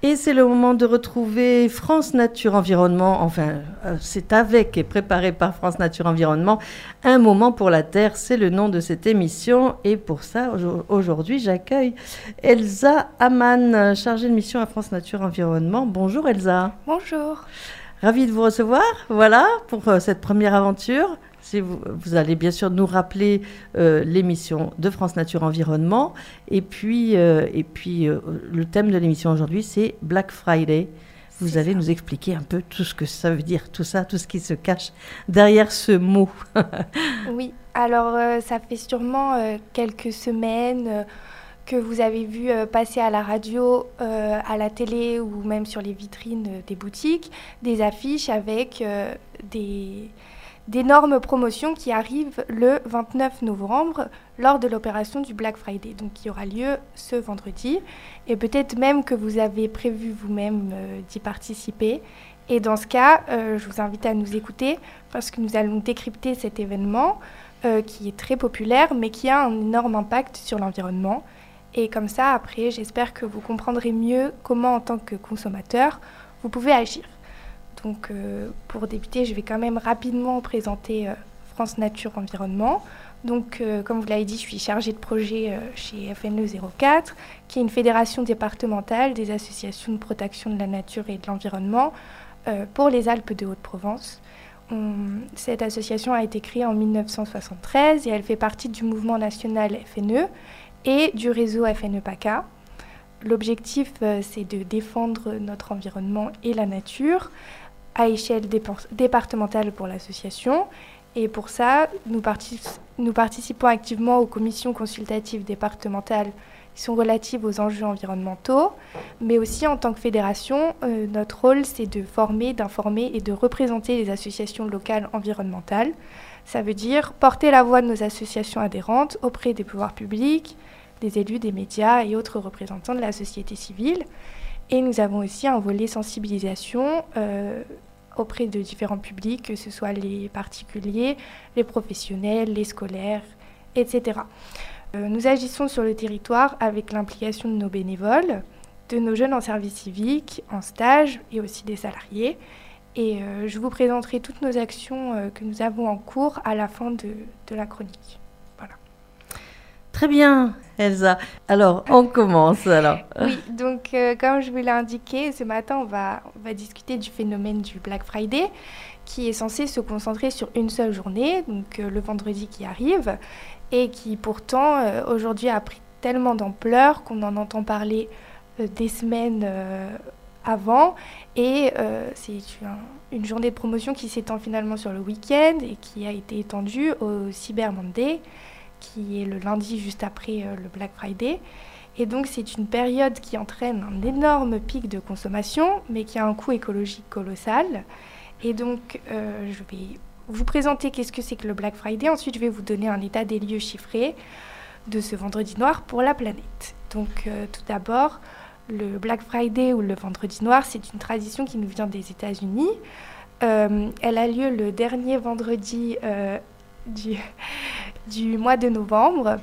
Et c'est le moment de retrouver France Nature Environnement, enfin c'est avec et préparé par France Nature Environnement, Un moment pour la Terre, c'est le nom de cette émission. Et pour ça, aujourd'hui, j'accueille Elsa Amann, chargée de mission à France Nature Environnement. Bonjour Elsa. Bonjour. Ravie de vous recevoir, voilà, pour cette première aventure. Vous allez bien sûr nous rappeler l'émission de France Nature Environnement. Et puis, le thème de l'émission aujourd'hui, c'est Black Friday. Vous allez nous expliquer un peu tout ce que ça veut dire, tout ça, tout ce qui se cache derrière ce mot. Oui, alors ça fait sûrement quelques semaines que vous avez vu passer à la radio, à la télé ou même sur les vitrines des boutiques, des affiches avec d'énormes promotions qui arrivent le 29 novembre lors de l'opération du Black Friday, donc qui aura lieu ce vendredi. Et peut-être même que vous avez prévu vous-même d'y participer. Et dans ce cas, je vous invite à nous écouter parce que nous allons décrypter cet événement qui est très populaire mais qui a un énorme impact sur l'environnement. Et comme ça, après, j'espère que vous comprendrez mieux comment, en tant que consommateur, vous pouvez agir. Donc, pour débuter, je vais quand même rapidement présenter France Nature Environnement. Donc, comme vous l'avez dit, je suis chargée de projet chez FNE 04, qui est une fédération départementale des associations de protection de la nature et de l'environnement pour les Alpes de Haute-Provence. Cette association a été créée en 1973 et elle fait partie du mouvement national FNE et du réseau FNE PACA. L'objectif, c'est de défendre notre environnement et la nature à échelle départementale pour l'association. Et pour ça, nous participons activement aux commissions consultatives départementales qui sont relatives aux enjeux environnementaux. Mais aussi, en tant que fédération, notre rôle, c'est de former, d'informer et de représenter les associations locales environnementales. Ça veut dire porter la voix de nos associations adhérentes auprès des pouvoirs publics, des élus, des médias et autres représentants de la société civile. Et nous avons aussi un volet sensibilisation auprès de différents publics, que ce soit les particuliers, les professionnels, les scolaires, etc. Nous agissons sur le territoire avec l'implication de nos bénévoles, de nos jeunes en service civique, en stage et aussi des salariés. Et je vous présenterai toutes nos actions que nous avons en cours à la fin de la chronique. Voilà. Très bien, Elsa. Alors, on commence alors. Oui, donc comme je vous l'ai indiqué, ce matin, on va discuter du phénomène du Black Friday, qui est censé se concentrer sur une seule journée, donc le vendredi qui arrive, et qui pourtant, aujourd'hui, a pris tellement d'ampleur qu'on en entend parler des semaines avant. Et c'est une journée de promotion qui s'étend finalement sur le week-end et qui a été étendue au Cyber Monday, qui est le lundi juste après le Black Friday. Et donc, c'est une période qui entraîne un énorme pic de consommation, mais qui a un coût écologique colossal. Et donc, je vais vous présenter qu'est-ce que c'est que le Black Friday. Ensuite, je vais vous donner un état des lieux chiffré de ce vendredi noir pour la planète. Donc, tout d'abord, le Black Friday ou le vendredi noir, c'est une tradition qui nous vient des États-Unis. Elle a lieu le dernier vendredi du mois de novembre.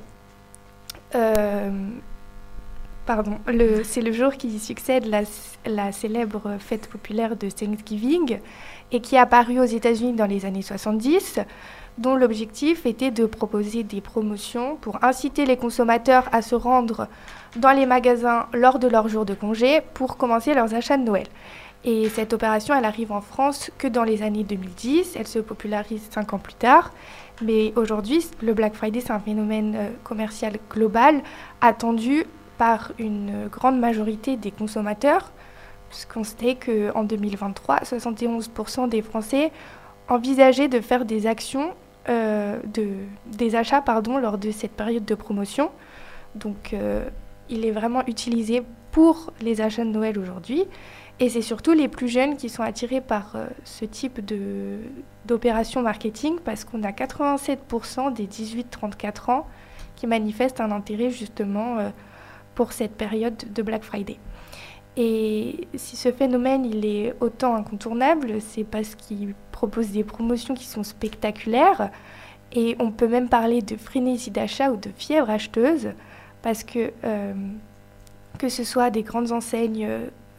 C'est le jour qui succède la célèbre fête populaire de Thanksgiving et qui est apparue aux États-Unis dans les années 70, dont l'objectif était de proposer des promotions pour inciter les consommateurs à se rendre dans les magasins lors de leur jour de congé pour commencer leurs achats de Noël. Et cette opération, elle arrive en France que dans les années 2010, elle se popularise 5 ans plus tard. Mais aujourd'hui, le Black Friday, c'est un phénomène commercial global attendu par une grande majorité des consommateurs, puisqu'on sait qu'en 2023, 71% des Français envisageaient de faire des actions, des achats lors de cette période de promotion. Donc, il est vraiment utilisé pour les achats de Noël aujourd'hui. Et c'est surtout les plus jeunes qui sont attirés par ce type d'opération marketing parce qu'on a 87% des 18-34 ans qui manifestent un intérêt justement pour cette période de Black Friday. Et si ce phénomène il est autant incontournable, c'est parce qu'il propose des promotions qui sont spectaculaires et on peut même parler de frénésie d'achat ou de fièvre acheteuse parce que ce soit des grandes enseignes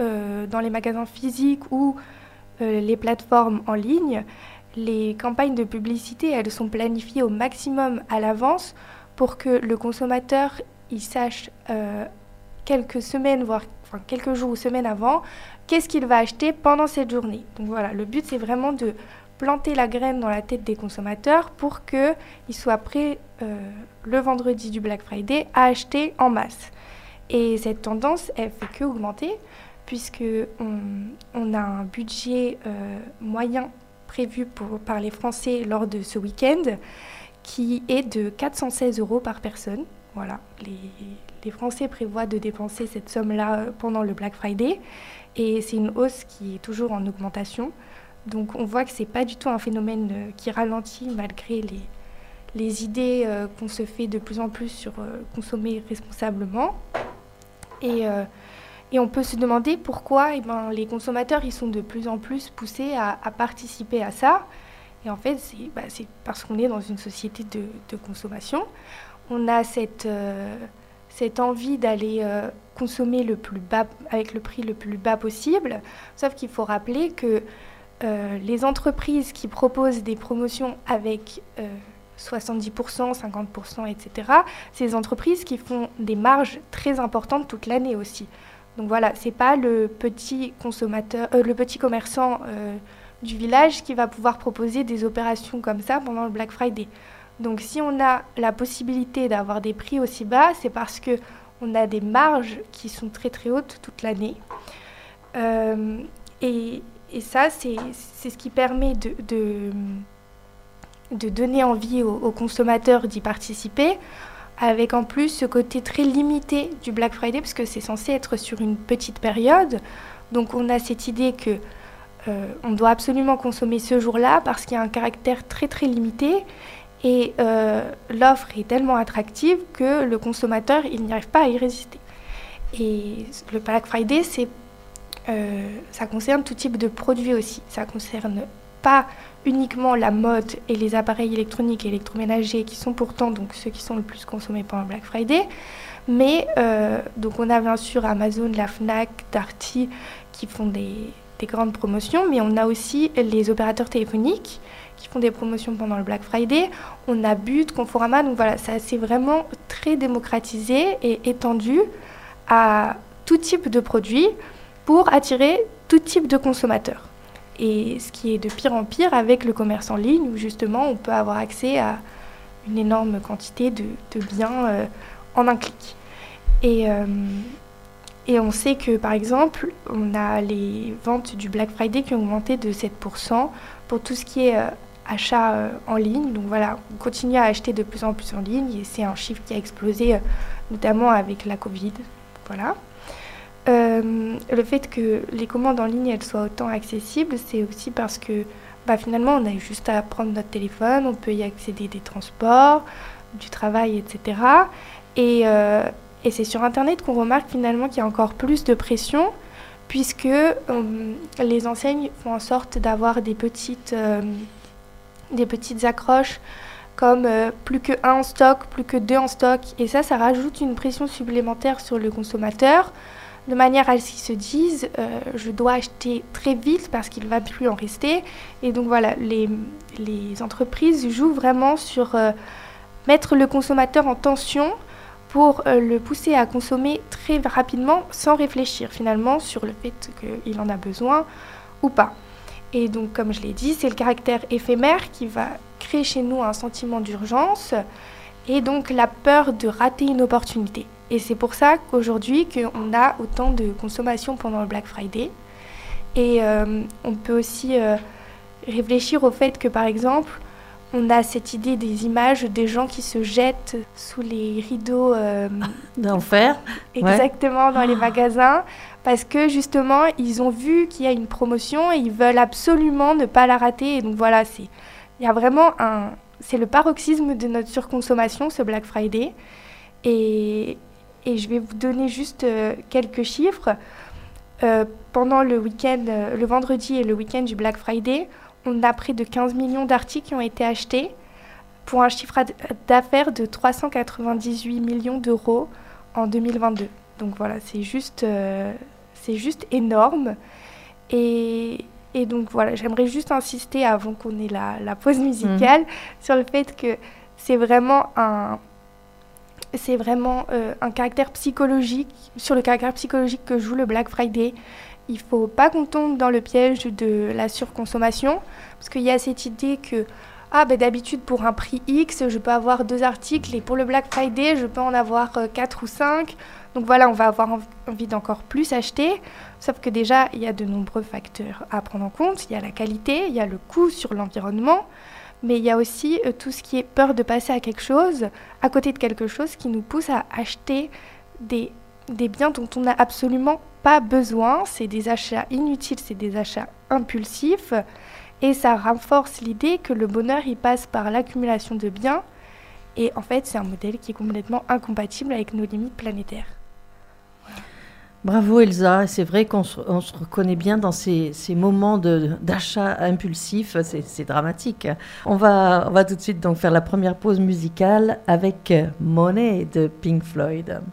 dans les magasins physiques ou les plateformes en ligne, les campagnes de publicité, elles sont planifiées au maximum à l'avance pour que le consommateur il sache quelques semaines, voire quelques jours ou semaines avant, qu'est-ce qu'il va acheter pendant cette journée. Donc voilà, le but c'est vraiment de planter la graine dans la tête des consommateurs pour qu'ils soient prêts le vendredi du Black Friday à acheter en masse. Et cette tendance, elle fait qu'augmenter puisqu'on a un budget moyen prévu par les Français lors de ce week-end qui est de 416 € par personne. Voilà, les Français prévoient de dépenser cette somme-là pendant le Black Friday et c'est une hausse qui est toujours en augmentation. Donc on voit que ce n'est pas du tout un phénomène qui ralentit malgré les idées qu'on se fait de plus en plus sur consommer responsablement. Et on peut se demander pourquoi les consommateurs ils sont de plus en plus poussés à participer à ça. Et en fait, c'est parce qu'on est dans une société de consommation. On a cette envie d'aller consommer le plus bas, avec le prix le plus bas possible. Sauf qu'il faut rappeler que les entreprises qui proposent des promotions avec 70%, 50%, etc., c'est des entreprises qui font des marges très importantes toute l'année aussi. Donc voilà, c'est pas le petit commerçant du village qui va pouvoir proposer des opérations comme ça pendant le Black Friday. Donc si on a la possibilité d'avoir des prix aussi bas, c'est parce qu'on a des marges qui sont très très hautes toute l'année. Et ça, c'est ce qui permet de donner envie aux consommateurs d'y participer, avec en plus ce côté très limité du Black Friday, parce que c'est censé être sur une petite période. Donc on a cette idée que on doit absolument consommer ce jour-là, parce qu'il y a un caractère très très limité, et l'offre est tellement attractive que le consommateur il n'y arrive pas à y résister. Et le Black Friday, ça concerne tout type de produits aussi. Ça concerne pas uniquement la mode et les appareils électroniques et électroménagers qui sont pourtant donc ceux qui sont le plus consommés pendant le Black Friday, mais donc on a bien sûr Amazon, la Fnac, Darty qui font des grandes promotions, mais on a aussi les opérateurs téléphoniques qui font des promotions pendant le Black Friday. On a But, Conforama, donc voilà, ça c'est vraiment très démocratisé et étendu à tout type de produits pour attirer tout type de consommateurs. Et ce qui est de pire en pire avec le commerce en ligne, où justement on peut avoir accès à une énorme quantité de biens en un clic. Et on sait que par exemple, on a les ventes du Black Friday qui ont augmenté de 7% pour tout ce qui est achat en ligne. Donc voilà, on continue à acheter de plus en plus en ligne et c'est un chiffre qui a explosé notamment avec la Covid. Voilà. Le fait que les commandes en ligne elles soient autant accessibles, c'est aussi parce que finalement on a juste à prendre notre téléphone, on peut y accéder des transports, du travail, etc. Et c'est sur Internet qu'on remarque finalement qu'il y a encore plus de pression, puisque les enseignes font en sorte d'avoir des petites accroches comme plus que 1 en stock, plus que 2 en stock, et ça rajoute une pression supplémentaire sur le consommateur, de manière à ce qu'ils se disent je dois acheter très vite parce qu'il ne va plus en rester. Et donc voilà, les entreprises jouent vraiment sur mettre le consommateur en tension pour le pousser à consommer très rapidement sans réfléchir finalement sur le fait qu'il en a besoin ou pas. Et donc comme je l'ai dit, c'est le caractère éphémère qui va créer chez nous un sentiment d'urgence et donc la peur de rater une opportunité. Et c'est pour ça qu'aujourd'hui, qu'on a autant de consommation pendant le Black Friday. Et on peut aussi réfléchir au fait que, par exemple, on a cette idée des images des gens qui se jettent sous les rideaux d'enfer. Exactement, dans les magasins. Parce que, justement, ils ont vu qu'il y a une promotion et ils veulent absolument ne pas la rater. Et donc, voilà, il y a vraiment c'est le paroxysme de notre surconsommation, ce Black Friday. Et je vais vous donner juste quelques chiffres. Pendant le week-end, le vendredi et le week-end du Black Friday, on a près de 15 millions d'articles qui ont été achetés pour un chiffre d'affaires de 398 millions d'euros en 2022. Donc voilà, c'est juste c'est juste énorme. Et donc voilà, j'aimerais juste insister avant qu'on ait la pause musicale sur le fait que c'est vraiment un caractère psychologique, sur le caractère psychologique que joue le Black Friday. Il ne faut pas qu'on tombe dans le piège de la surconsommation, parce qu'il y a cette idée que d'habitude pour un prix X, je peux avoir 2 articles, et pour le Black Friday, je peux en avoir 4 ou 5. Donc voilà, on va avoir envie d'encore plus acheter, sauf que déjà, il y a de nombreux facteurs à prendre en compte. Il y a la qualité, il y a le coût sur l'environnement, mais il y a aussi tout ce qui est peur de passer à côté de quelque chose qui nous pousse à acheter des biens dont on n'a absolument pas besoin. C'est des achats inutiles, c'est des achats impulsifs, et ça renforce l'idée que le bonheur, il passe par l'accumulation de biens, et en fait, c'est un modèle qui est complètement incompatible avec nos limites planétaires. Bravo Elsa, c'est vrai qu'on se reconnaît bien dans ces moments d'achat impulsif, c'est dramatique. On va tout de suite donc faire la première pause musicale avec Money de Pink Floyd.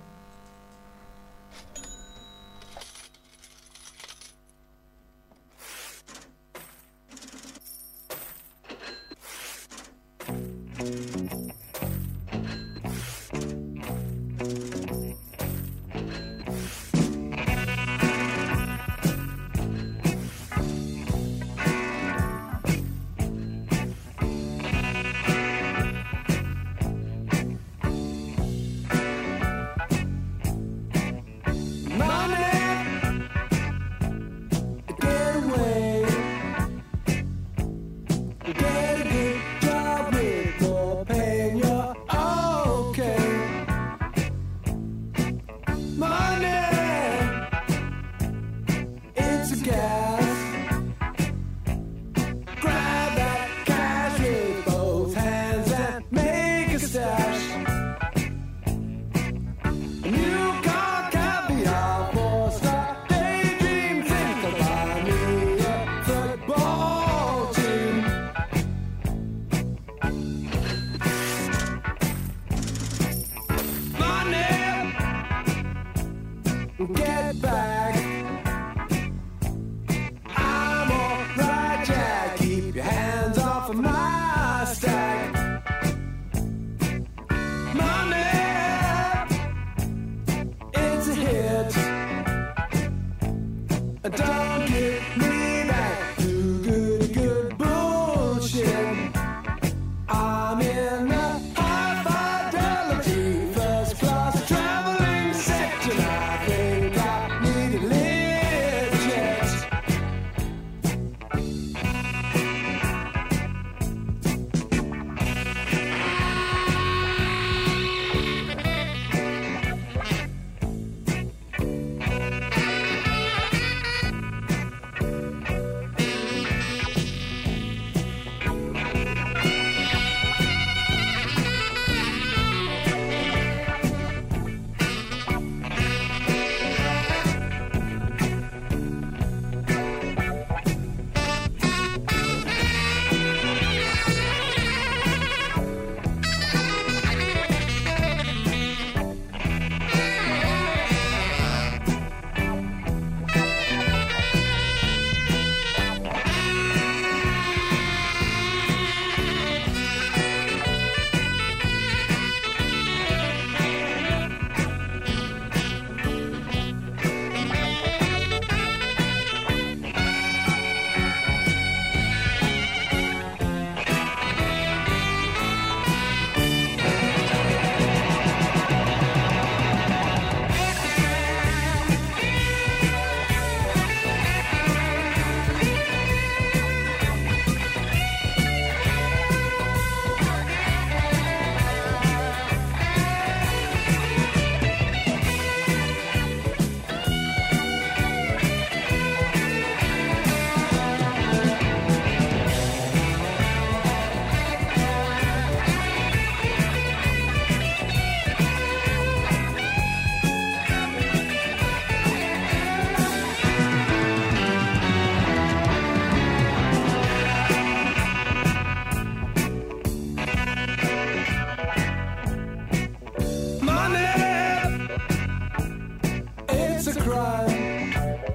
It's a crime.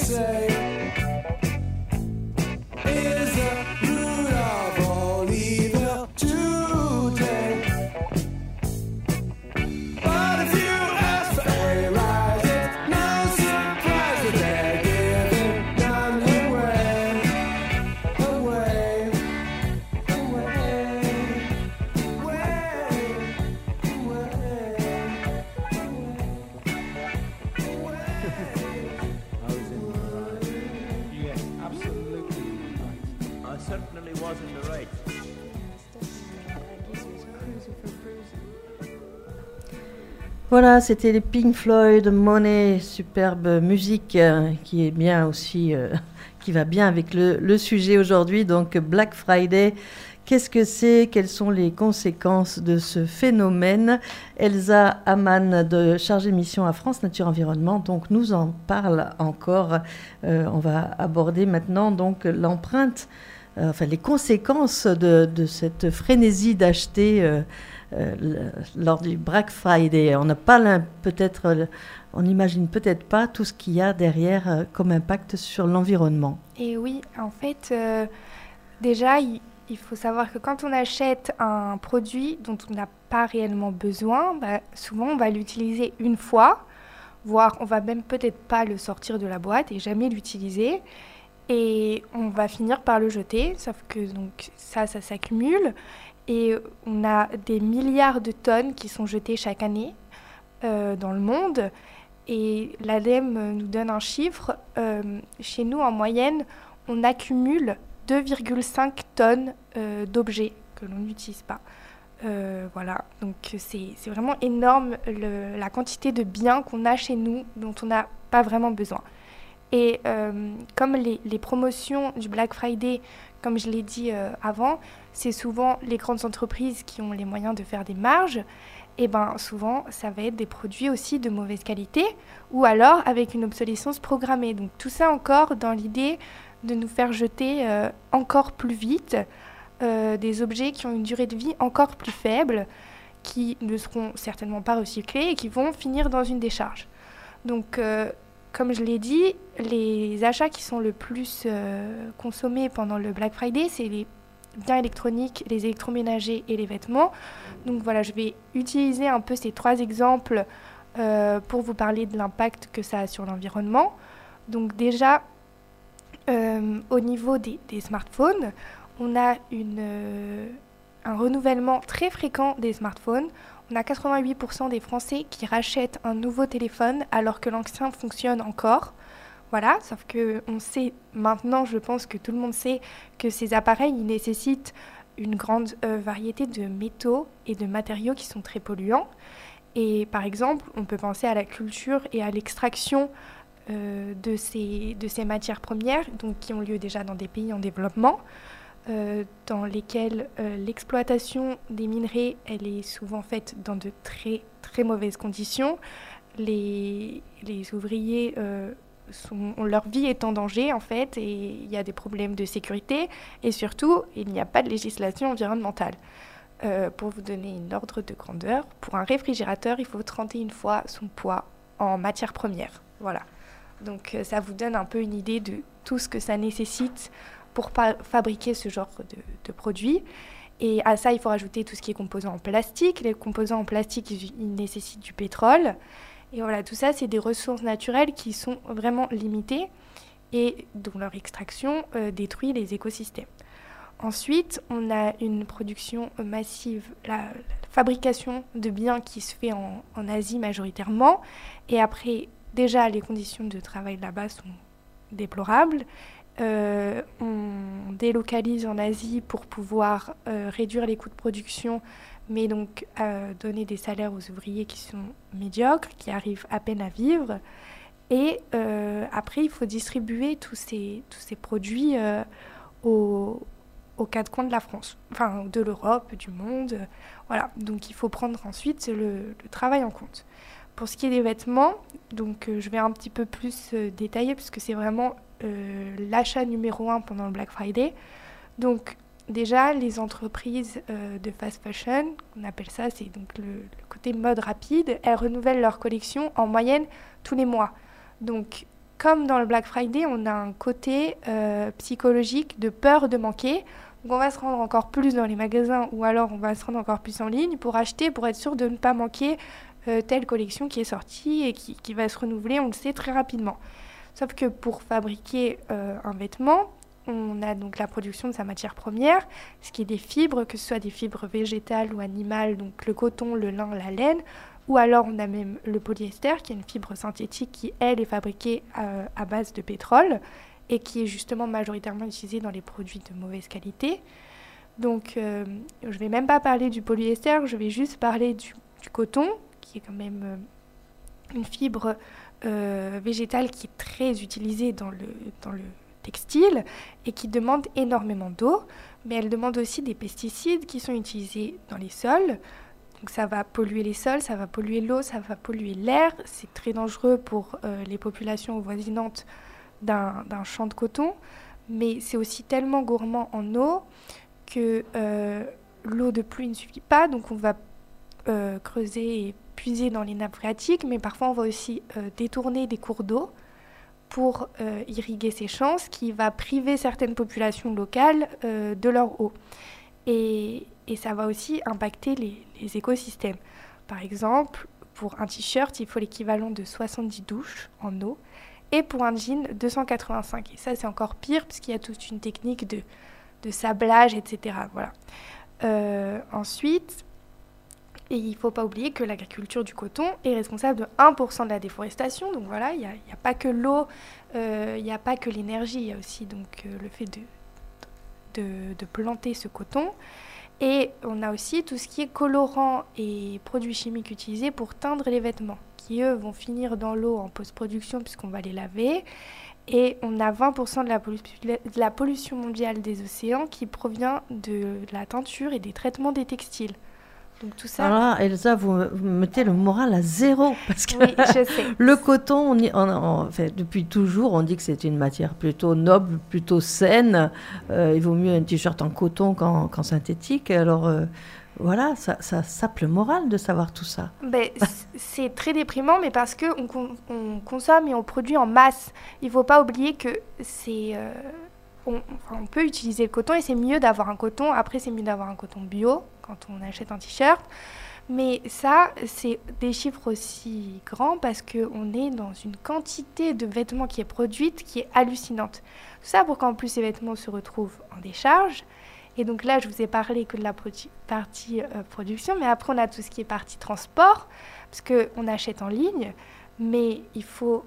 say is the root of all evil today. But if you ask for a rise, it's no surprise that they're giving none away, away, away, Yes, absolutely right. I certainly was in the right. Voilà, c'était les Pink Floyd, Money, superbe musique qui est bien aussi, qui va bien avec le sujet aujourd'hui. Donc Black Friday, qu'est-ce que c'est? Quelles sont les conséquences de ce phénomène? Elsa Amann, de chargée mission à France Nature Environnement, donc nous en parle encore. On va aborder maintenant donc l'empreinte, enfin les conséquences de cette frénésie d'acheter lors du Black Friday. On n'a pas peut-être, on n'imagine peut-être pas tout ce qu'il y a derrière comme impact sur l'environnement. Et oui, en fait, déjà, il faut savoir que quand on achète un produit dont on n'a pas réellement besoin, souvent on va l'utiliser une fois, voire on va même peut-être pas le sortir de la boîte et jamais l'utiliser. Et on va finir par le jeter, sauf que donc, ça s'accumule. Et on a des milliards de tonnes qui sont jetées chaque année dans le monde. Et l'ADEME nous donne un chiffre. Chez nous, en moyenne, on accumule 2,5 tonnes d'objets que l'on n'utilise pas. Voilà, donc c'est vraiment énorme la quantité de biens qu'on a chez nous dont on n'a pas vraiment besoin. Et comme les promotions du Black Friday, comme je l'ai dit avant, c'est souvent les grandes entreprises qui ont les moyens de faire des marges. Et bien souvent, ça va être des produits aussi de mauvaise qualité ou alors avec une obsolescence programmée. Donc tout ça encore dans l'idée de nous faire jeter encore plus vite des objets qui ont une durée de vie encore plus faible, qui ne seront certainement pas recyclés et qui vont finir dans une décharge. Donc comme je l'ai dit, les achats qui sont le plus consommés pendant le Black Friday, c'est les biens électroniques, les électroménagers et les vêtements. Donc voilà, je vais utiliser un peu ces 3 exemples pour vous parler de l'impact que ça a sur l'environnement. Donc déjà, au niveau des smartphones, on a un renouvellement très fréquent des smartphones. On a 88% des Français qui rachètent un nouveau téléphone alors que l'ancien fonctionne encore. Voilà, sauf qu'on sait maintenant, je pense que tout le monde sait que ces appareils ils nécessitent une grande variété de métaux et de matériaux qui sont très polluants. Et par exemple, on peut penser à la culture et à l'extraction de ces matières premières, donc qui ont lieu déjà dans des pays en développement, dans lesquels l'exploitation des minerais elle est souvent faite dans de très très mauvaises conditions. Les ouvriers leur vie est en danger en fait, et il y a des problèmes de sécurité et surtout il n'y a pas de législation environnementale. Pour vous donner une ordre de grandeur, pour un réfrigérateur il faut 31 fois son poids en matière première. Voilà. Donc ça vous donne un peu une idée de tout ce que ça nécessite pour fabriquer ce genre de produits. Et à ça, il faut rajouter tout ce qui est composants en plastique. Les composants en plastique, ils nécessitent du pétrole. Et voilà, tout ça, c'est des ressources naturelles qui sont vraiment limitées et dont leur extraction détruit les écosystèmes. Ensuite, on a une production massive, la fabrication de biens qui se fait en Asie majoritairement. Et après, déjà, les conditions de travail là-bas sont déplorables. On délocalise en Asie pour pouvoir réduire les coûts de production, mais donc donner des salaires aux ouvriers qui sont médiocres, qui arrivent à peine à vivre. Et après, il faut distribuer tous ces produits aux 4 coins de la France, enfin de l'Europe, du monde. Voilà, donc il faut prendre ensuite le travail en compte. Pour ce qui est des vêtements, donc je vais un petit peu plus détailler puisque c'est vraiment l'achat numéro 1 pendant le Black Friday. Donc déjà, les entreprises de fast fashion, on appelle ça, c'est donc le côté mode rapide, elles renouvellent leur collection en moyenne tous les mois. Donc comme dans le Black Friday, on a un côté psychologique de peur de manquer. Donc on va se rendre encore plus dans les magasins ou alors on va se rendre encore plus en ligne pour acheter, pour être sûr de ne pas manquer telle collection qui est sortie et qui va se renouveler, on le sait, très rapidement. Sauf que pour fabriquer un vêtement, on a donc la production de sa matière première, ce qui est des fibres, que ce soit des fibres végétales ou animales, donc le coton, le lin, la laine, ou alors on a même le polyester, qui est une fibre synthétique qui, elle, est fabriquée à base de pétrole et qui est justement majoritairement utilisée dans les produits de mauvaise qualité. Donc je ne vais même pas parler du polyester, je vais juste parler du coton, qui est quand même une fibre végétale qui est très utilisée dans le textile et qui demande énormément d'eau, mais elle demande aussi des pesticides qui sont utilisés dans les sols. Donc ça va polluer les sols, ça va polluer l'eau, ça va polluer l'air. C'est très dangereux pour les populations avoisinantes d'un champ de coton, mais c'est aussi tellement gourmand en eau que l'eau de pluie ne suffit pas, donc on va creuser et puiser dans les nappes phréatiques, mais parfois on va aussi détourner des cours d'eau pour irriguer ces champs, ce qui va priver certaines populations locales de leur eau. Et ça va aussi impacter les écosystèmes. Par exemple, pour un t-shirt, il faut l'équivalent de 70 douches en eau, et pour un jean, 285. Et ça, c'est encore pire, puisqu'il y a toute une technique de sablage, etc. Voilà. Ensuite, et il ne faut pas oublier que l'agriculture du coton est responsable de 1% de la déforestation. Donc voilà, il n'y a pas que l'eau, il n'y a pas que l'énergie, il y a aussi donc, le fait de planter ce coton. Et on a aussi tout ce qui est colorant et produits chimiques utilisés pour teindre les vêtements, qui eux vont finir dans l'eau en post-production puisqu'on va les laver. Et on a 20% de la pollution mondiale des océans qui provient de la teinture et des traitements des textiles. Donc tout ça... Alors là, Elsa, vous mettez le moral à zéro, parce que Oui, je sais. le coton, fait, depuis toujours, on dit que c'est une matière plutôt noble, plutôt saine. Il vaut mieux un t-shirt en coton qu'en synthétique. Alors voilà, ça sape le moral de savoir tout ça. Ben, c'est très déprimant, mais parce qu'on consomme et on produit en masse. Il ne faut pas oublier que c'est... on peut utiliser le coton et c'est mieux d'avoir un coton. Après, c'est mieux d'avoir un coton bio quand on achète un t-shirt. Mais ça, c'est des chiffres aussi grands parce qu'on est dans une quantité de vêtements qui est produite qui est hallucinante. Tout ça pour qu'en plus ces vêtements se retrouvent en décharge. Et donc là, je vous ai parlé que de la partie production, mais après, on a tout ce qui est partie transport, parce qu'on achète en ligne, mais il faut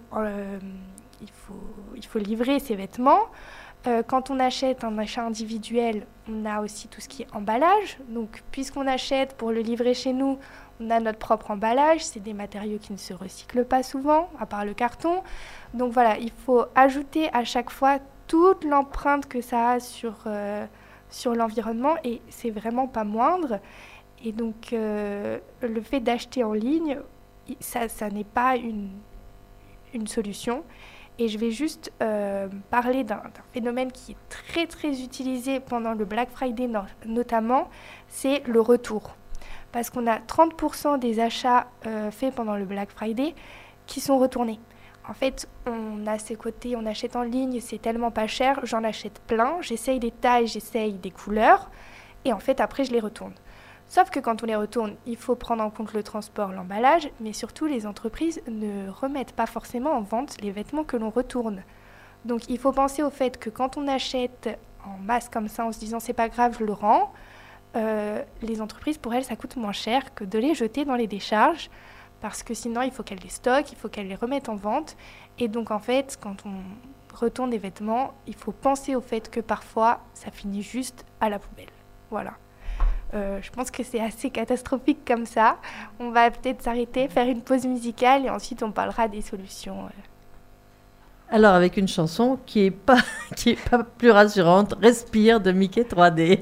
livrer ces vêtements. Quand on achète un achat individuel, on a aussi tout ce qui est emballage. Donc, puisqu'on achète pour le livrer chez nous, on a notre propre emballage. C'est des matériaux qui ne se recyclent pas souvent, à part le carton. Donc voilà, il faut ajouter à chaque fois toute l'empreinte que ça a sur l'environnement et c'est vraiment pas moindre. Et donc, le fait d'acheter en ligne, ça n'est pas une solution. Et je vais juste parler d'un phénomène qui est très très utilisé pendant le Black Friday notamment, c'est le retour. Parce qu'on a 30% des achats faits pendant le Black Friday qui sont retournés. En fait, on a ces côtés, on achète en ligne, c'est tellement pas cher, j'en achète plein, j'essaye des tailles, j'essaye des couleurs, et en fait après je les retourne. Sauf que quand on les retourne, il faut prendre en compte le transport, l'emballage, mais surtout les entreprises ne remettent pas forcément en vente les vêtements que l'on retourne. Donc il faut penser au fait que quand on achète en masse comme ça en se disant c'est pas grave, je le rends, les entreprises pour elles ça coûte moins cher que de les jeter dans les décharges parce que sinon il faut qu'elles les stockent, il faut qu'elles les remettent en vente et donc en fait quand on retourne des vêtements, il faut penser au fait que parfois ça finit juste à la poubelle. Voilà. Je pense que c'est assez catastrophique comme ça. On va peut-être s'arrêter, faire une pause musicale et ensuite on parlera des solutions. Alors avec une chanson qui est pas plus rassurante, Respire de Mickey 3D.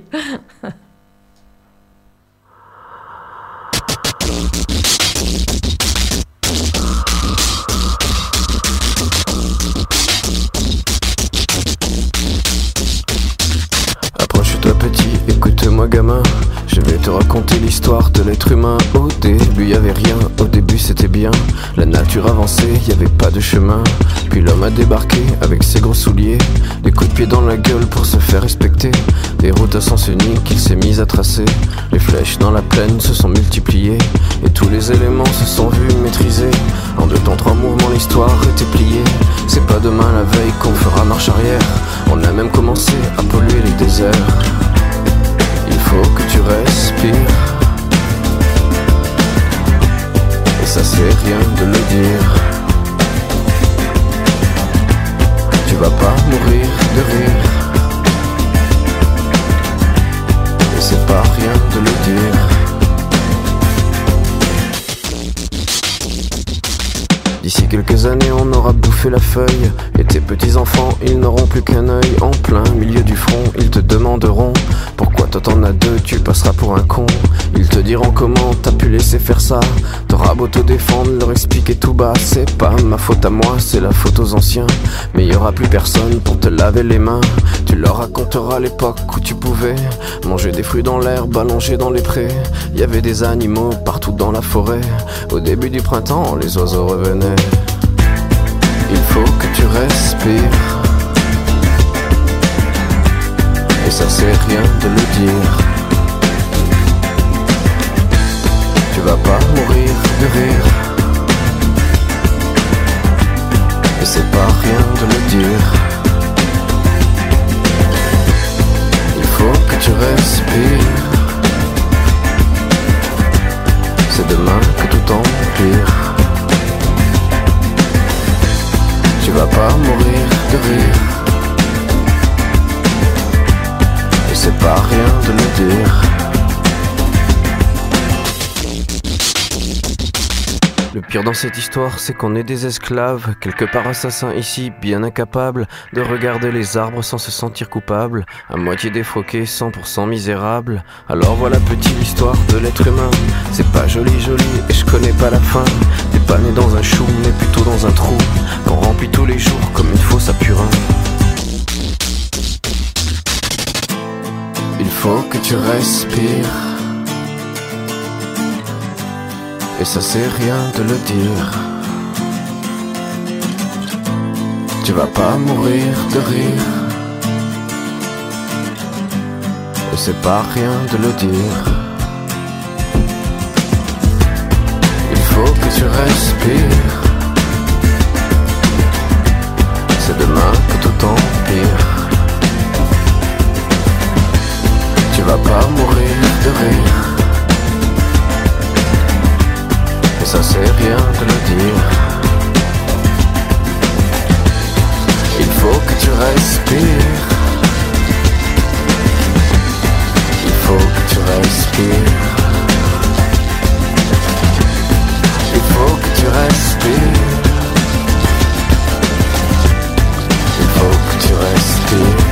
Approche-toi petit, écoute-moi gamin. Je vais te raconter l'histoire de l'être humain. Au début y avait rien, au début c'était bien. La nature avançait, y avait pas de chemin. Puis l'homme a débarqué avec ses gros souliers, des coups de pied dans la gueule pour se faire respecter. Des routes à sens unique qu'il s'est mis à tracer. Les flèches dans la plaine se sont multipliées, et tous les éléments se sont vus maîtrisés. En 2 temps 3 mouvements l'histoire était pliée. C'est pas demain la veille qu'on fera marche arrière. On a même commencé à polluer les déserts. Il faut que tu respires, et ça c'est rien de le dire. Tu vas pas mourir de rire, et c'est pas rien de le dire. D'ici quelques années on aura bouffé la feuille, et tes petits enfants ils n'auront plus qu'un œil. En plein milieu du front ils te demanderont pourquoi toi t'en as 2, tu passeras pour un con. Ils te diront comment t'as pu laisser faire ça. T'auras beau te défendre, leur expliquer tout bas. C'est pas ma faute à moi, c'est la faute aux anciens. Mais y aura plus personne pour te laver les mains. Tu leur raconteras l'époque où tu pouvais manger des fruits dans l'herbe, allongés dans les prés. Y avait des animaux partout dans la forêt. Au début du printemps, les oiseaux revenaient. Il faut que tu respires, et ça c'est rien de le dire. Tu vas pas mourir de rire, et c'est pas rien de le dire. Il faut que tu respires, c'est demain que tout empire. Tu vas pas mourir de rire, et c'est pas rien de le dire. Le pire dans cette histoire, c'est qu'on est des esclaves, quelque part assassins ici, bien incapables de regarder les arbres sans se sentir coupables, à moitié défroqués, 100% misérables. Alors voilà petit l'histoire de l'être humain. C'est pas joli et je connais pas la fin. T'es pas né dans un chou, mais plutôt dans un trou qu'on remplit tous les jours comme une fosse à purin. Il faut que tu respires, et ça c'est rien de le dire. Tu vas pas mourir de rire, et c'est pas rien de le dire. Il faut que tu respires, c'est demain que tout empire. Tu vas pas mourir de rire, et ça c'est rien de le dire. Il faut que tu respires, il faut que tu respires, il faut que tu respires, il faut que tu respires.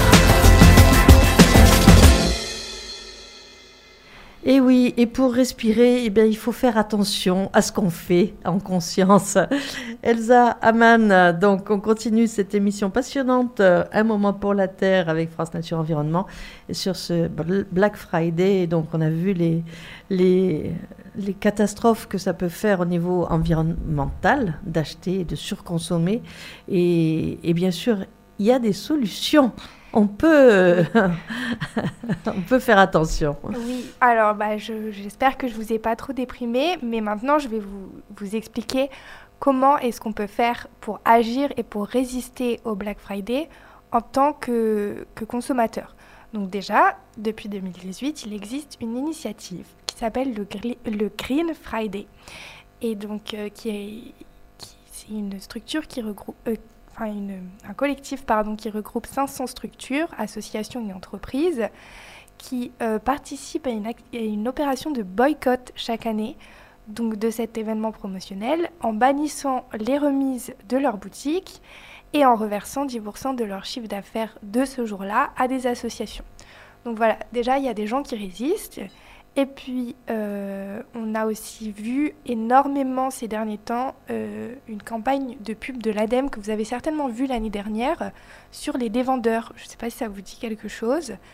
Et oui, et pour respirer, eh bien, il faut faire attention à ce qu'on fait en conscience. Elsa Amann, donc on continue cette émission passionnante, Un moment pour la Terre avec France Nature Environnement. Et sur ce Black Friday, donc on a vu les catastrophes que ça peut faire au niveau environnemental, d'acheter et de surconsommer. Et bien sûr, il y a des solutions. On peut faire attention. Oui, alors j'espère que je ne vous ai pas trop déprimé, mais maintenant je vais vous expliquer comment est-ce qu'on peut faire pour agir et pour résister au Black Friday en tant que consommateur. Donc déjà, depuis 2018, il existe une initiative qui s'appelle le Green Friday. Et donc, c'est une structure qui regroupe... un collectif qui regroupe 500 structures, associations et entreprises qui participent à une opération de boycott chaque année donc de cet événement promotionnel en bannissant les remises de leurs boutiques et en reversant 10% de leur chiffre d'affaires de ce jour-là à des associations. Donc voilà, déjà il y a des gens qui résistent. Et puis, on a aussi vu énormément ces derniers temps une campagne de pub de l'ADEME que vous avez certainement vue l'année dernière sur les dévendeurs. Je ne sais pas si ça vous dit quelque chose.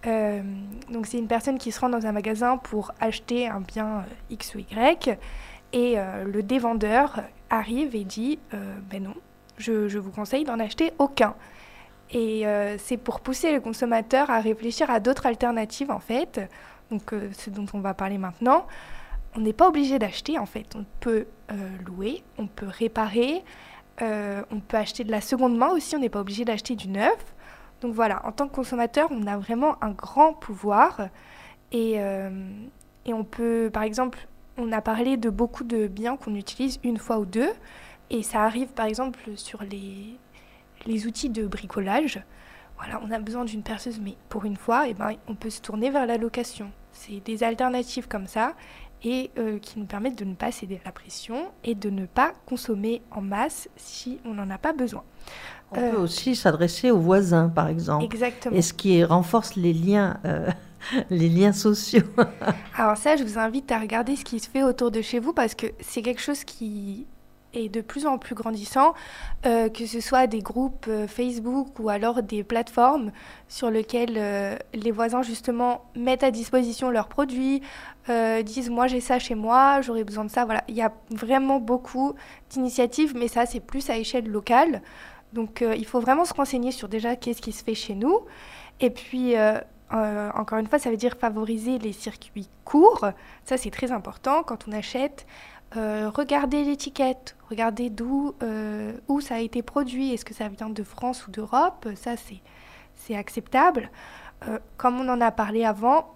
Donc c'est une personne qui se rend dans un magasin pour acheter un bien X ou Y et le dévendeur arrive et dit ben non, je vous conseille d'en acheter aucun. Et c'est pour pousser le consommateur à réfléchir à d'autres alternatives en fait, donc ce dont on va parler maintenant. On n'est pas obligé d'acheter en fait, on peut louer, on peut réparer, on peut acheter de la seconde main aussi, on n'est pas obligé d'acheter du neuf. Donc voilà, en tant que consommateur, on a vraiment un grand pouvoir et on peut, par exemple, on a parlé de beaucoup de biens qu'on utilise une fois ou deux et ça arrive par exemple sur les outils de bricolage. Voilà, on a besoin d'une perceuse, mais pour une fois, eh ben, on peut se tourner vers la location. C'est des alternatives comme ça et qui nous permettent de ne pas céder à la pression et de ne pas consommer en masse si on n'en a pas besoin. On peut aussi s'adresser aux voisins, par exemple. Exactement. Et ce qui renforce les liens sociaux. Alors ça, je vous invite à regarder ce qui se fait autour de chez vous parce que c'est quelque chose qui est de plus en plus grandissant, que ce soit des groupes Facebook ou alors des plateformes sur lesquelles les voisins justement mettent à disposition leurs produits, disent moi j'ai ça chez moi, j'aurais besoin de ça. Voilà, il y a vraiment beaucoup d'initiatives, mais ça c'est plus à échelle locale. Donc il faut vraiment se renseigner sur déjà qu'est-ce qui se fait chez nous. Et puis encore une fois, ça veut dire favoriser les circuits courts. Ça c'est très important quand on achète. Regardez l'étiquette, regardez où ça a été produit, est-ce que ça vient de France ou d'Europe, ça c'est acceptable. Comme on en a parlé avant,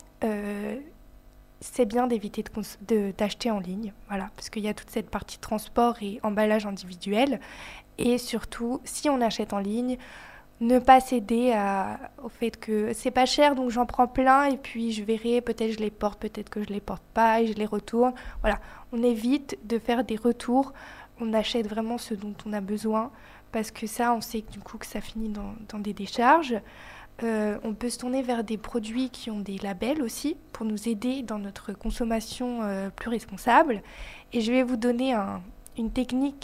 c'est bien d'éviter d'acheter en ligne, voilà, parce qu'il y a toute cette partie transport et emballage individuel. Et surtout, si on achète en ligne, ne pas céder au fait que c'est pas cher, donc j'en prends plein et puis je verrai, peut-être je les porte, peut-être que je les porte pas et je les retourne. Voilà, on évite de faire des retours, on achète vraiment ce dont on a besoin parce que ça, on sait que du coup que ça finit dans des décharges. On peut se tourner vers des produits qui ont des labels aussi pour nous aider dans notre consommation plus responsable. Et je vais vous donner une technique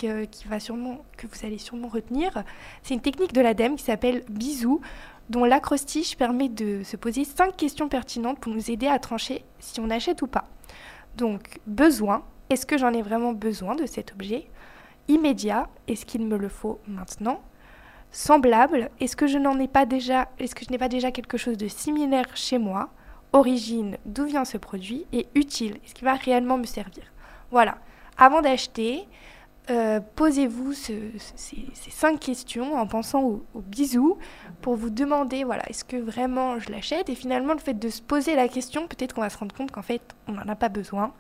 que vous allez sûrement retenir. C'est une technique de l'ADEME qui s'appelle Bisou, dont l'acrostiche permet de se poser 5 questions pertinentes pour nous aider à trancher si on achète ou pas. Donc, besoin, est-ce que j'en ai vraiment besoin de cet objet ? Immédiat, est-ce qu'il me le faut maintenant ? Semblable, est-ce que je n'ai pas déjà quelque chose de similaire chez moi ? Origine, d'où vient ce produit ? Et utile, est-ce qu'il va réellement me servir ? Voilà. Avant d'acheter, posez-vous ces 5 questions en pensant au bisou pour vous demander, voilà, est-ce que vraiment je l'achète ? Et finalement, le fait de se poser la question, peut-être qu'on va se rendre compte qu'en fait, on n'en a pas besoin.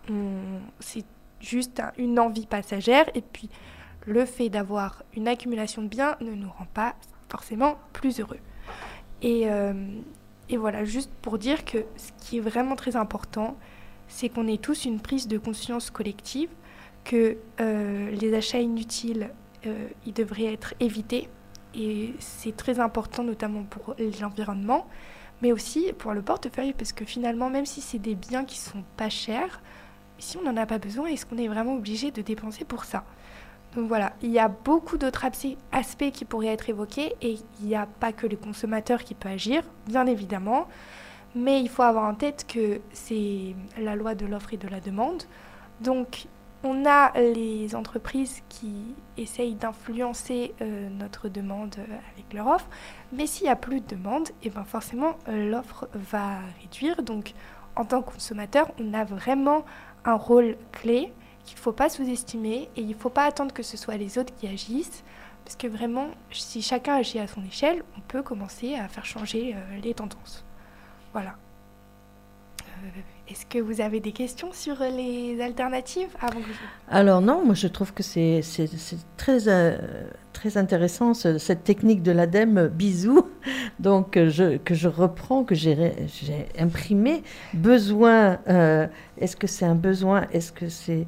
C'est juste une envie passagère. Et puis, le fait d'avoir une accumulation de biens ne nous rend pas forcément plus heureux. Et voilà, juste pour dire que ce qui est vraiment très important, c'est qu'on ait tous une prise de conscience collective, que les achats inutiles, ils devraient être évités. Et c'est très important, notamment pour l'environnement, mais aussi pour le portefeuille, parce que finalement, même si c'est des biens qui sont pas chers, si on n'en a pas besoin, est-ce qu'on est vraiment obligé de dépenser pour ça ? Donc voilà, il y a beaucoup d'autres aspects qui pourraient être évoqués, et il n'y a pas que le consommateur qui peut agir, bien évidemment. Mais il faut avoir en tête que c'est la loi de l'offre et de la demande. Donc, on a les entreprises qui essayent d'influencer notre demande avec leur offre. Mais s'il n'y a plus de demande, et ben forcément, l'offre va réduire. Donc, en tant que consommateur, on a vraiment un rôle clé qu'il ne faut pas sous-estimer. Et il ne faut pas attendre que ce soit les autres qui agissent. Parce que vraiment, si chacun agit à son échelle, on peut commencer à faire changer les tendances. Voilà. Est-ce que vous avez des questions sur les alternatives avant que Alors non, moi je trouve que c'est très intéressant cette technique de l'ADEME bisou, donc que je reprends, que j'ai imprimé. Besoin, est-ce que c'est un besoin ? Est-ce que c'est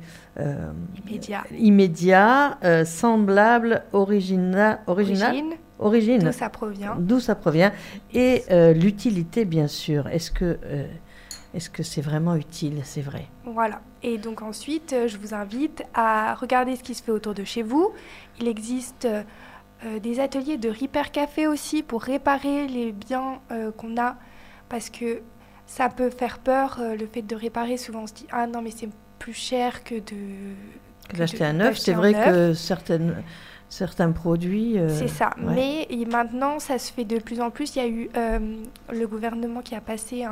immédiat, semblable, original. Origine. D'où ça provient. Et l'utilité, bien sûr. Est-ce que c'est vraiment utile ? C'est vrai. Voilà. Et donc ensuite, je vous invite à regarder ce qui se fait autour de chez vous. Il existe des ateliers de Repair Café aussi pour réparer les biens qu'on a parce que ça peut faire peur, le fait de réparer. Souvent, on se dit « Ah non, mais c'est plus cher que D'acheter un neuf. d'acheter C'est un vrai neuf. que certains produits... C'est ça. ouais. Mais maintenant, ça se fait de plus en plus. Il y a eu le gouvernement qui a passé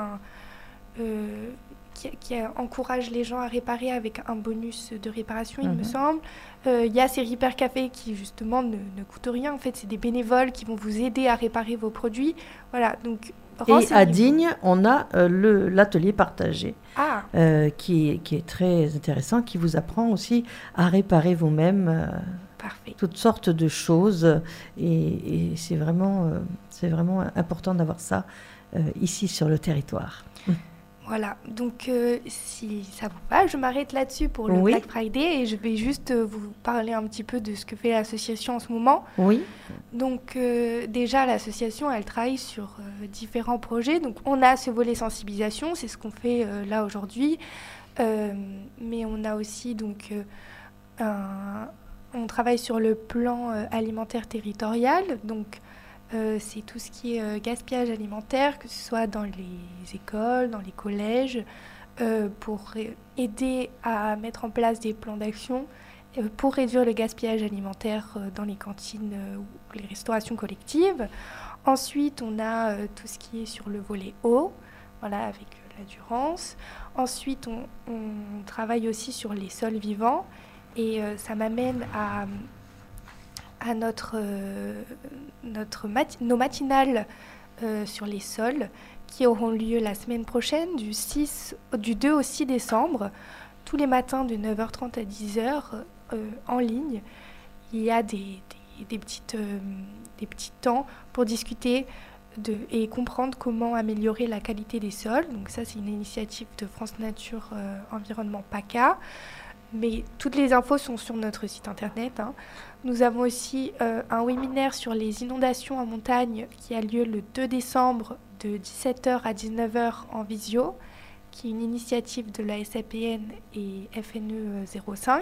qui encourage les gens à réparer avec un bonus de réparation, il me semble. Il y a ces Repair Café qui, justement, ne coûtent rien. En fait, c'est des bénévoles qui vont vous aider à réparer vos produits. Voilà, donc Et à renseignez-vous. Digne, on a l'atelier partagé Ah, qui est très intéressant, qui vous apprend aussi à réparer vous-même parfait. toutes sortes de choses. Et c'est vraiment important d'avoir ça ici sur le territoire. Voilà, donc si ça vous va, je m'arrête là-dessus pour le Oui. Black Friday et je vais juste vous parler un petit peu de ce que fait l'association en ce moment. Oui, Donc déjà, l'association, elle travaille sur différents projets. Donc on a ce volet sensibilisation, c'est ce qu'on fait là aujourd'hui. Mais on a aussi donc on travaille sur le plan alimentaire territorial. Donc c'est tout ce qui est gaspillage alimentaire, que ce soit dans les écoles, dans les collèges, pour aider à mettre en place des plans d'action pour réduire le gaspillage alimentaire dans les cantines ou les restaurations collectives. Ensuite, on a tout ce qui est sur le volet eau, voilà, avec la Durance. Ensuite, on travaille aussi sur les sols vivants et ça m'amène à nos matinales sur les sols qui auront lieu la semaine prochaine du 2 au 6 décembre, tous les matins de 9h30 à 10h en ligne. Il y a des petits temps pour discuter et comprendre comment améliorer la qualité des sols. Donc ça, c'est une initiative de France Nature Environnement PACA. Mais toutes les infos sont sur notre site internet. Nous avons aussi un webinaire sur les inondations en montagne qui a lieu le 2 décembre de 17h à 19h en visio, qui est une initiative de la SAPN et FNE 05.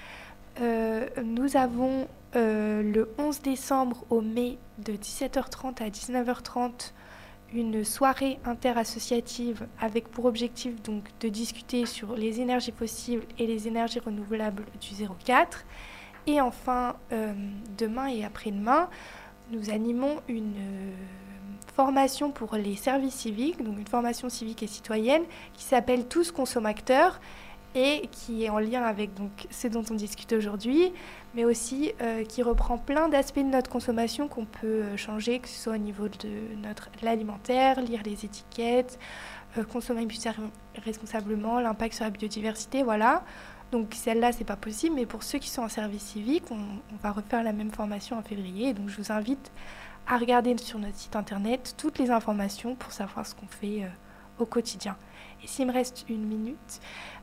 Nous avons le 11 décembre au mai de 17h30 à 19h30 une soirée interassociative avec pour objectif donc de discuter sur les énergies fossiles et les énergies renouvelables du 04. Et enfin, demain et après-demain, nous animons une formation pour les services civiques, donc une formation civique et citoyenne qui s'appelle Tous consommateurs et qui est en lien avec donc, ce dont on discute aujourd'hui, mais aussi qui reprend plein d'aspects de notre consommation qu'on peut changer, que ce soit au niveau de l'alimentaire, lire les étiquettes, consommer plus responsablement, l'impact sur la biodiversité, voilà. Donc celle-là, c'est pas possible, mais pour ceux qui sont en service civique, on va refaire la même formation en février. Donc je vous invite à regarder sur notre site internet toutes les informations pour savoir ce qu'on fait au quotidien. Et s'il me reste une minute,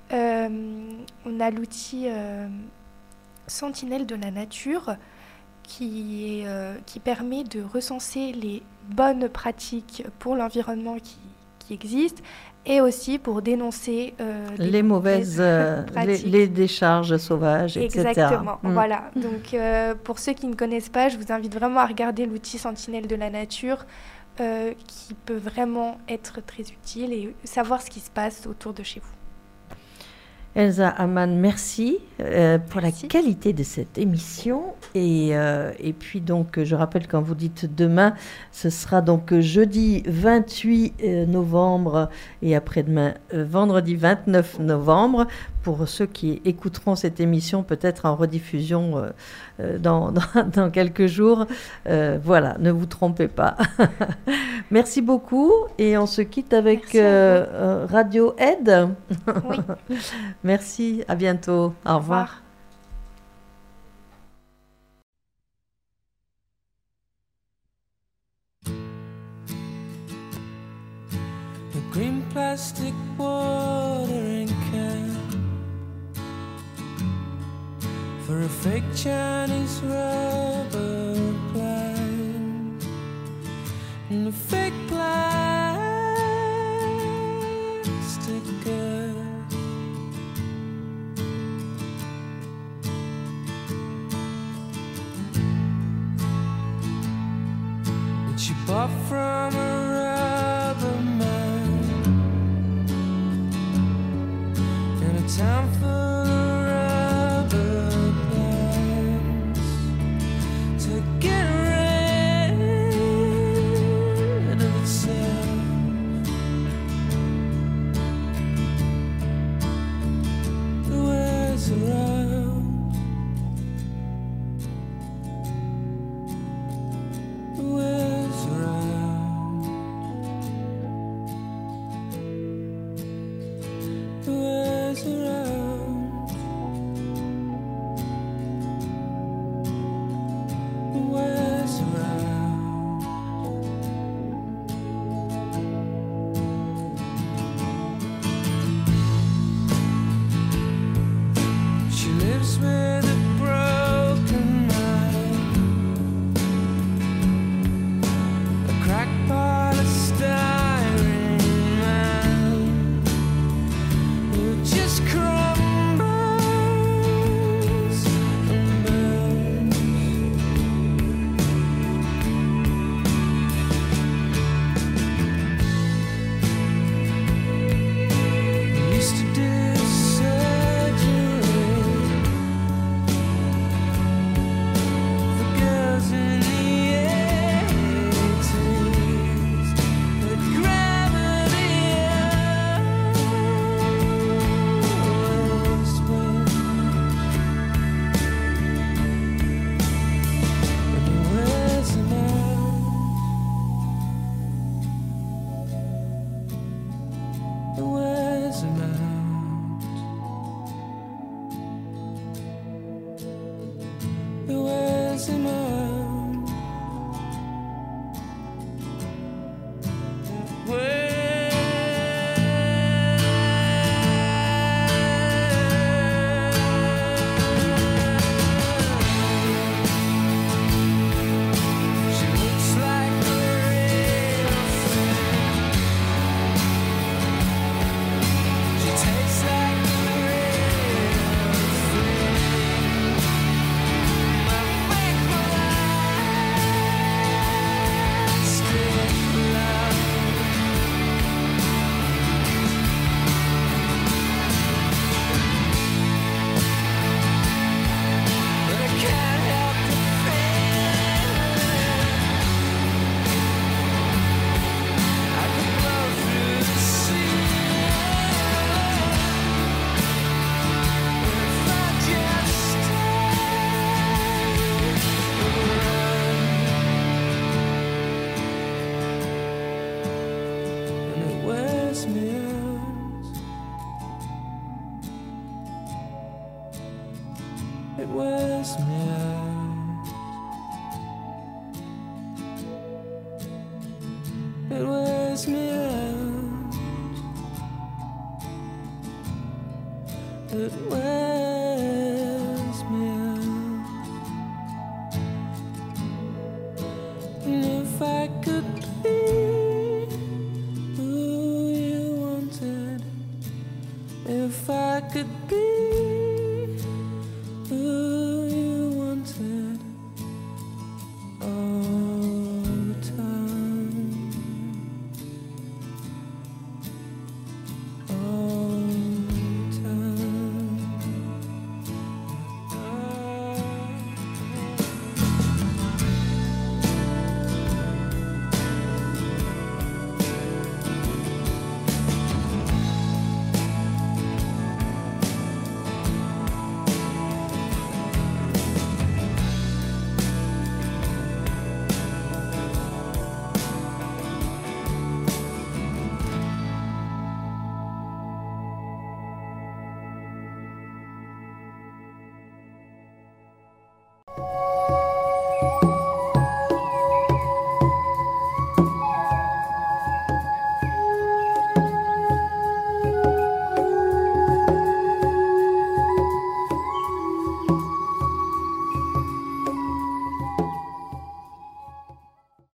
on a l'outil Sentinelle de la nature qui permet de recenser les bonnes pratiques pour l'environnement qui existent et aussi pour dénoncer les mauvaises pratiques. les décharges sauvages, etc. Exactement, voilà. Donc pour ceux qui ne connaissent pas, je vous invite vraiment à regarder l'outil Sentinelle de la nature qui peut vraiment être très utile et savoir ce qui se passe autour de chez vous. Elsa Hamann, merci pour Merci. la qualité de cette émission. Et puis donc, je rappelle quand vous dites demain, ce sera donc jeudi 28 novembre et après-demain vendredi 29 novembre. Pour ceux qui écouteront cette émission peut-être en rediffusion dans quelques jours. Voilà, ne vous trompez pas. Merci beaucoup et on se quitte avec Merci à Radio Aide. Oui. Merci, à bientôt. Au revoir. The green plastic watering can for a fake Chinese rubber plant and a fake plastic girl. Which you bought from a rubber man It wears me out. It wears me out. It wears me out. And if I could